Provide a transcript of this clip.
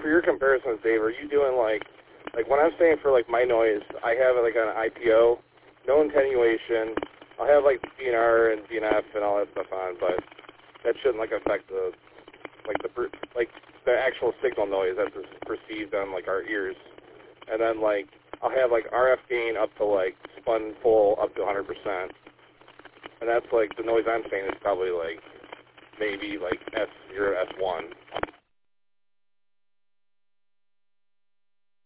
for your comparisons, Dave, are you doing like when I'm saying for like my noise, I have it like on an IPO, no attenuation. I'll have like DNR and DNF and all that stuff on, but that shouldn't like affect the actual signal noise that's perceived on like our ears. And then like I'll have like RF gain up to like spun full up to 100%, and that's like the noise I'm saying is probably like maybe like S0, S1.